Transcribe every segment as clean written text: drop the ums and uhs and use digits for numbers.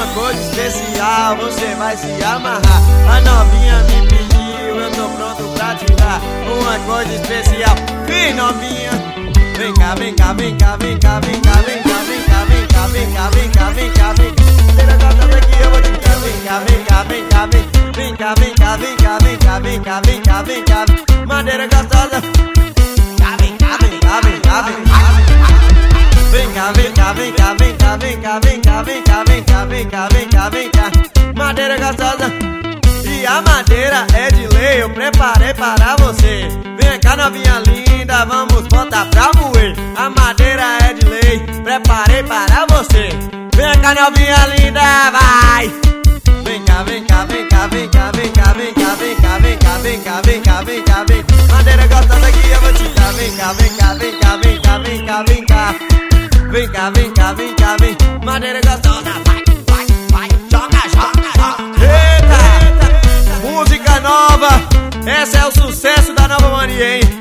coisa especial, você vai se amarrar. A novinha me pediu, eu tô pronto pra te dar uma coisa especial. Vem novinha, vem cá, vem cá, vem cá, vem cá, vem cá, vem cá, vem cá, vem cá, vem cá, vem cá, vem cá, vem cá. Madeira gostosa que eu vou te dar. Vem cá, vem cá, vem cá, vem cá, vem cá, vem cá, vem cá, vem cá, vem cá, vem cá. Madeira gostosa. Vem cá, vem cá, vem cá, vem cá. Vem cá, vem cá, vem cá, vem cá, vem cá, vem cá, vem cá, vem cá, vem cá, vem cá, vem cá. Madeira gostosa. E a madeira é de lei, eu preparei para você. Vem cá novinha linda, vamos botar pra moer. A madeira é de lei, preparei para você. Vem cá novinha linda, vai. Vem cá, vem cá, vem cá, vem cá, vem cá, vem cá, vem cá, vem cá, vem cá, vem cá, vem cá, vem cá. Madeira gostosa que eu vou te dar. Vem cá, vem cá, vem cá, vem cá, vem cá, vem cá. Vem cá, vem cá, vem cá, vem. Madeira gostosa, vai, vai, vai. Joga, joga, joga. Eita, música nova. Essa é o sucesso da Nova Mania, hein?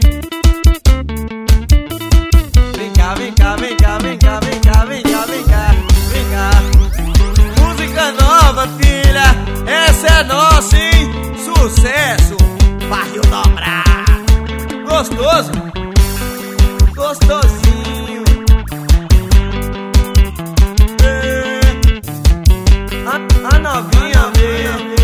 Vem cá, vem cá, vem cá, vem cá, vem cá, vem cá, vem cá, vem cá. Música nova, filha. Essa é nossa, hein? Sucesso. Barril dobrado. Gostoso. Gostosinho. A novinha veio.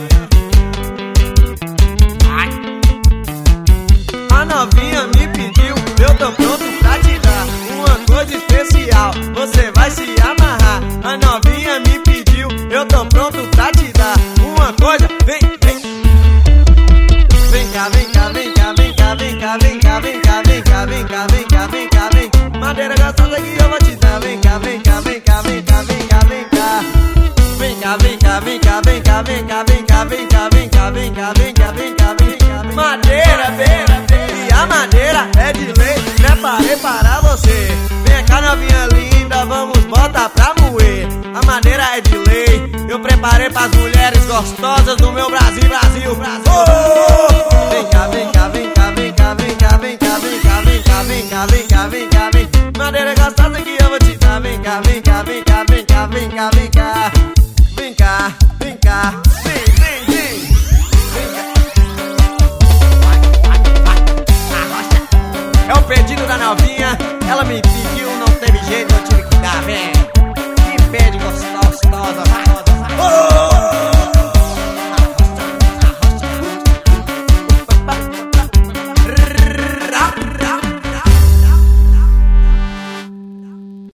A novinha me pediu, eu tô pronto pra te dar uma coisa especial, você vai se amarrar. A novinha me pediu, eu tô pronto pra te dar uma coisa. Vem, vem. Vem cá, vem cá, vem cá, vem cá, vem cá, vem cá, vem cá, vem cá, vem cá, vem cá, vem cá, vem. Madeira gostosa que eu vou te dar. Vem cá, vem cá, vem cá, vem cá, vem cá, vem cá. Vem cá, vem cá, vem cá, vem cá, vem cá, vem cá, vem cá, vem cá, vem cá, vem cá, vem cá, vem cá. Madeira, vem. E a madeira é de lei, preparei para você. Vem cá novinha linda, vamos botar pra moer. A madeira é de lei, eu preparei pras mulheres gostosas do meu Brasil, Brasil, Brasil.